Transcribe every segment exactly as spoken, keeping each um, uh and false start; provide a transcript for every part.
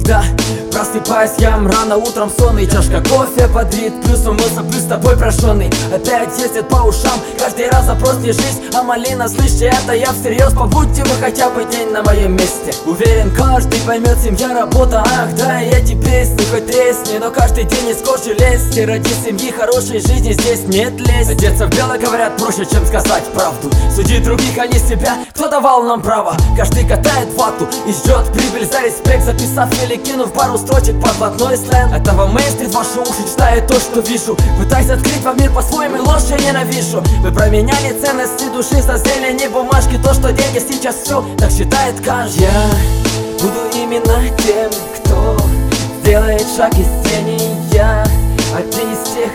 Когда просыпаюсь я рано утром сонный, чашка кофе бодрит, плюс умылся, плюс с тобой прощенный. Опять ездит по ушам, каждый раз запрос не жизнь, а малина, слышите, это я всерьез. Побудьте вы хотя бы день на моем месте. Уверен, каждый поймет, семья, работа, ах да, и эти песни хоть тресни, но каждый день из кожи лезть. Ради семьи хорошей жизни здесь нет лезть. Одеться в бело, говорят, проще, чем сказать правду. Судить других, а не себя, кто давал нам право? Каждый катает вату и ждет прибыль за респект, записав или кинув пару строчек под блатной сленг. Этого мейнстрит ваши уши читает то, что вижу. Пытаюсь открыть вам мир по-своему, ложь я ненавижу. Вы променяли ценности души за зелени бумажки, то, что деньги сейчас все, так считает каждый. Я буду именно тем, кто сделает шаг из тени. Я один из тех,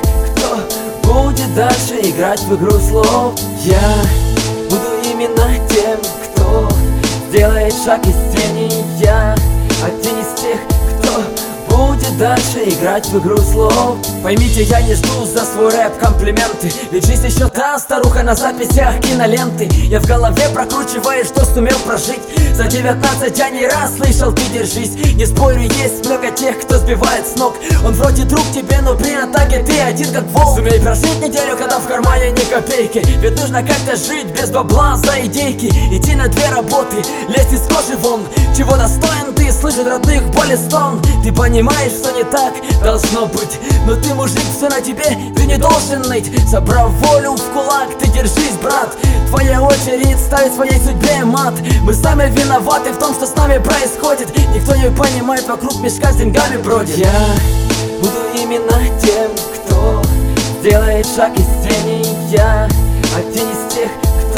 кто будет дальше играть в игру слов. Я буду именно тем, кто сделает шаг из тени. Я один из тех, кто будет дальше играть в игру слов. Поймите, я не жду за свой рэп комплименты, ведь жизнь еще та старуха на записях киноленты. Я в голове прокручиваю, что сумел прожить. За девятнадцать я не раз слышал, ты держись. Не спорю, есть много тех, кто сбивает с ног. Он вроде друг тебе, но при атаке ты один как волк. Сумей прожить неделю, когда в кармане ни копейки, ведь нужно как-то жить без бабла за идейки. Идти на две работы, лезть из кожи вон. Чего достоин ты, слышать родных боли стон. Ты понимаешь, что не так должно быть, но ты мужик, все на тебе, ты не должен ныть. Собрав волю в кулак, ты держись, брат. Твоя очередь ставить своей судьбе мат. Мы сами виноваты в том, что с нами происходит. Никто не понимает, вокруг мешка с деньгами бродит. Я буду именно тем, кто сделает шаг из тени. Я один из тех,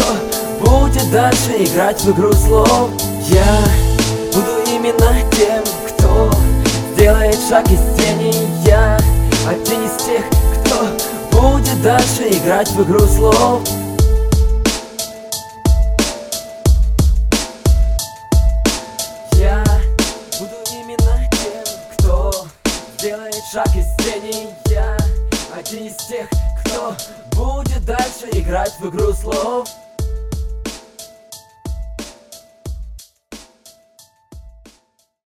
кто будет дальше играть в игру слов. Я буду именно тем, кто сделает шаг из тени. Я один из тех, кто будет дальше играть в игру слов. Я буду именно тем, кто сделает шаг из тени. Я один из тех, кто будет дальше играть в игру слов.